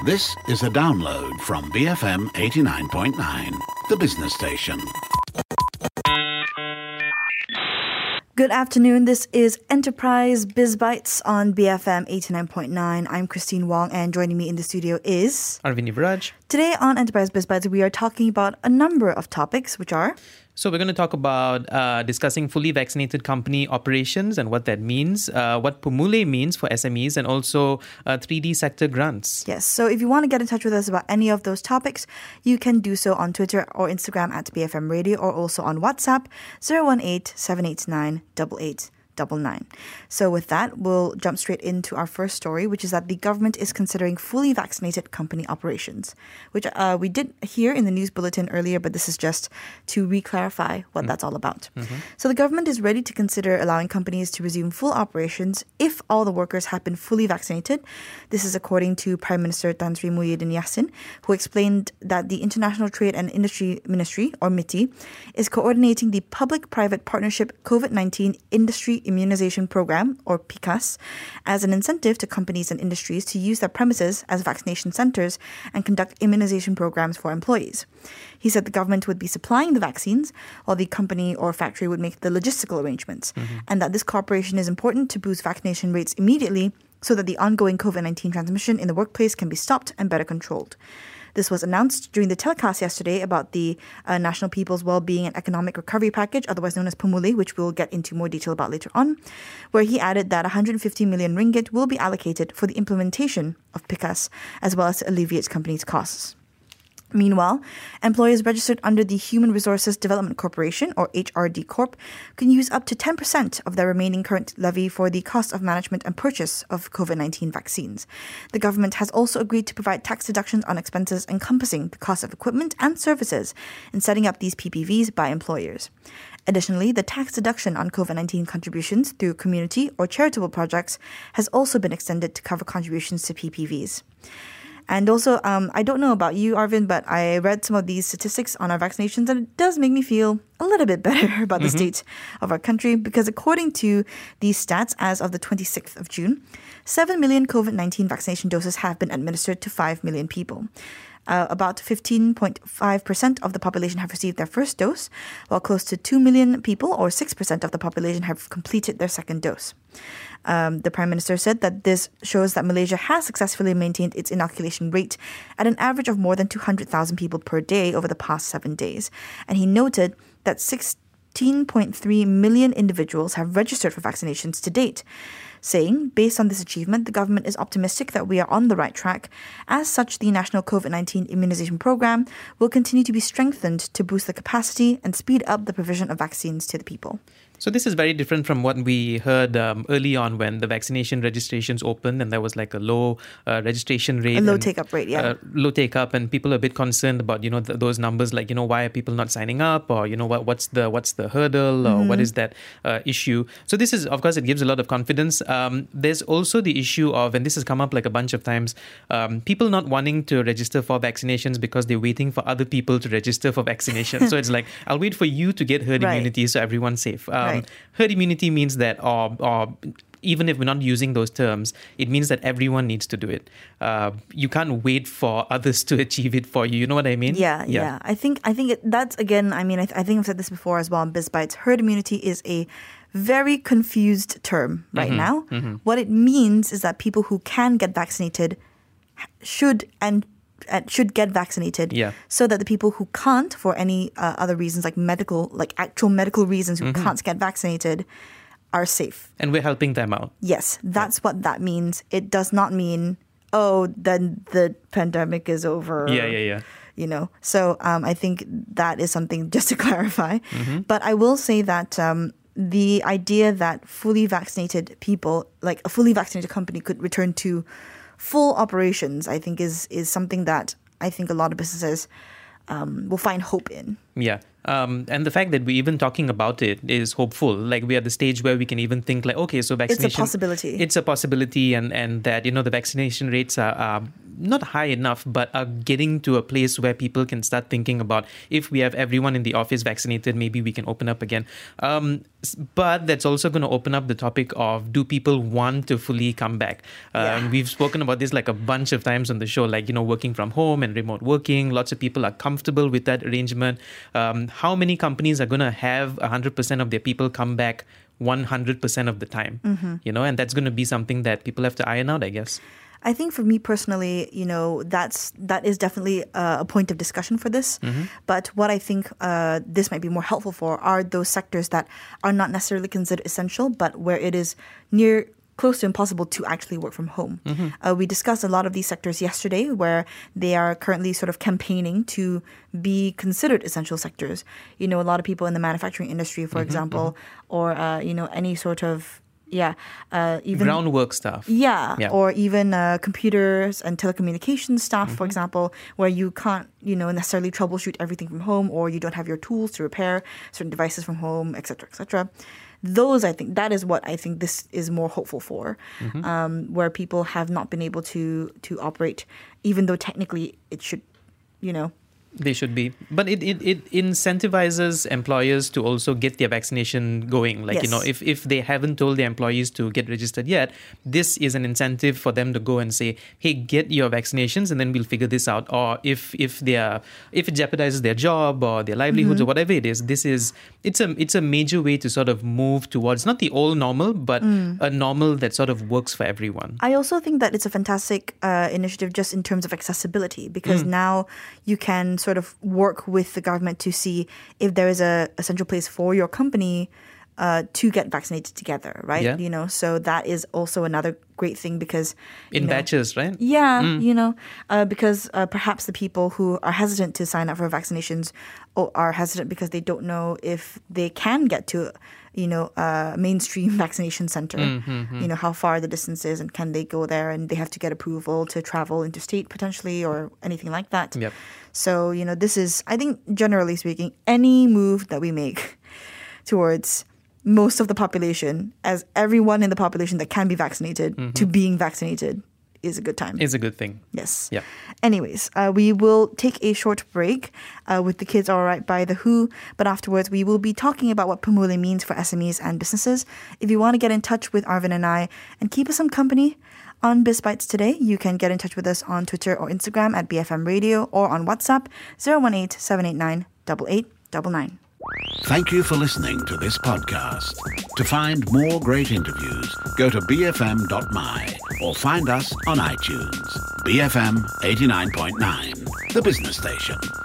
This is a download from BFM 89.9, the business station. Good afternoon. This is Enterprise Biz Bites on BFM 89.9. I'm Christine Wong, and joining me in the studio is Arvind Yuvraj. Today on Enterprise Biz Bites, we are talking about a number of topics, which are... So we're going to talk about discussing fully vaccinated company operations and what that means, what Pumule means for SMEs, and also 3D sector grants. Yes, so if you want to get in touch with us about any of those topics, you can do so on Twitter or Instagram at BFM Radio, or also on WhatsApp 018-789-8899. So with that, we'll jump straight into our first story, which is that the government is considering fully vaccinated company operations, which we did hear in the news bulletin earlier, but this is just to re-clarify what that's all about. So the government is ready to consider allowing companies to resume full operations if all the workers have been fully vaccinated. This is according to Prime Minister Tan Sri Muhyiddin Yassin, who explained that the International Trade and Industry Ministry, or MITI, is coordinating the Public-Private Partnership COVID-19 Industry Immunization Program, or PICAS, as an incentive to companies and industries to use their premises as vaccination centers and conduct immunization programs for employees. He said the government would be supplying the vaccines while the company or factory would make the logistical arrangements, and that this cooperation is important to boost vaccination rates immediately so that the ongoing COVID-19 transmission in the workplace can be stopped and better controlled. This was announced during the telecast yesterday about the National People's Wellbeing and Economic Recovery Package, otherwise known as Pumule, which we'll get into more detail about later on, where he added that 150 million ringgit will be allocated for the implementation of PICAS, as well as to alleviate companies' costs. Meanwhile, employers registered under the Human Resources Development Corporation, or HRD Corp, can use up to 10% of their remaining current levy for the cost of management and purchase of COVID-19 vaccines. The government has also agreed to provide tax deductions on expenses encompassing the cost of equipment and services in setting up these PPVs by employers. Additionally, the tax deduction on COVID-19 contributions through community or charitable projects has also been extended to cover contributions to PPVs. And also, I don't know about you, Arvind, but I read some of these statistics on our vaccinations, and it does make me feel a little bit better about the state of our country, because according to these stats, as of the 26th of June, 7 million COVID-19 vaccination doses have been administered to 5 million people. About 15.5% of the population have received their first dose, while close to 2 million people, or 6% of the population, have completed their second dose. The Prime Minister said that this shows that Malaysia has successfully maintained its inoculation rate at an average of more than 200,000 people per day over the past 7 days. And he noted that 16.3 million individuals have registered for vaccinations to date, saying, based on this achievement, the government is optimistic that we are on the right track. As such, the National COVID-19 Immunization Program will continue to be strengthened to boost the capacity and speed up the provision of vaccines to the people. So this is very different from what we heard early on when the vaccination registrations opened and there was like a low registration rate. A low take-up rate, yeah. Low take-up, and people are a bit concerned about, those numbers, like, why are people not signing up, or, what's the hurdle, or what is that issue. So this is, of course, it gives a lot of confidence. There's also the issue of, and this has come up like a bunch of times, people not wanting to register for vaccinations because they're waiting for other people to register for vaccination. So it's like, I'll wait for you to get herd immunity so everyone's safe. Herd immunity means that, or even if we're not using those terms, it means that everyone needs to do it. You can't wait for others to achieve it for you. You know what I mean? Yeah. I think that's, again, I think I've said this before as well on Biz Bites. Herd immunity is a very confused term right now. What it means is that people who can get vaccinated should get vaccinated, so that the people who can't, for any other reasons, like actual medical reasons, who can't get vaccinated, are safe. And we're helping them out. Yes, that's what that means. It does not mean, then the pandemic is over. Yeah. So I think that is something just to clarify. But I will say that the idea that fully vaccinated people, like a fully vaccinated company, could return to full operations, I think is something that I think a lot of businesses will find hope in. Yeah. And the fact that we're even talking about it is hopeful. Like we are at the stage where we can even think like, okay, so vaccination... It's a possibility. It's a possibility, and that, the vaccination rates are not high enough, but are getting to a place where people can start thinking about, if we have everyone in the office vaccinated, maybe we can open up again. But that's also going to open up the topic of, do people want to fully come back? We've spoken about this like a bunch of times on the show, like, working from home and remote working. Lots of people are comfortable with that arrangement. How many companies are going to have 100% of their people come back 100% of the time? And that's going to be something that people have to iron out, I guess. I think for me personally, that is definitely a point of discussion for this. But what I think this might be more helpful for are those sectors that are not necessarily considered essential, but where it is close to impossible to actually work from home. We discussed a lot of these sectors yesterday, where they are currently sort of campaigning to be considered essential sectors. A lot of people in the manufacturing industry, for example, or any sort of even groundwork stuff. Or even computers and telecommunications staff, for example, where you can't, necessarily troubleshoot everything from home, or you don't have your tools to repair certain devices from home, etc., etc. Those, I think, that is what I think this is more hopeful for, where people have not been able to operate, even though technically it should, They should be. But it incentivizes employers to also get their vaccination going. Like, if they haven't told their employees to get registered yet, this is an incentive for them to go and say, hey, get your vaccinations and then we'll figure this out. Or if it jeopardizes their job or their livelihoods or whatever it is, it's a major way to sort of move towards not the old normal, but a normal that sort of works for everyone. I also think that it's a fantastic initiative just in terms of accessibility, because now you can sort of work with the government to see if there is a central place for your company to get vaccinated together, right? So that is also another great thing, because in batches, right? Because perhaps the people who are hesitant to sign up for vaccinations are hesitant because they don't know if they can get to a mainstream vaccination center, how far the distance is, and can they go there, and they have to get approval to travel interstate potentially or anything like that. So, this is, I think, generally speaking, any move that we make towards most of the population, as everyone in the population that can be vaccinated, to being vaccinated, is a good time. Is a good thing. Yes. Anyways, we will take a short break with The Kids Are Alright by The Who, but afterwards we will be talking about what Pemulih means for SMEs and businesses. If you want to get in touch with Arvin and I and keep us some company on BizBytes today, you can get in touch with us on Twitter or Instagram at BFM Radio, or on WhatsApp 018-789-8899. Thank you for listening to this podcast. To find more great interviews, go to bfm.my or find us on iTunes. BFM 89.9, the business station.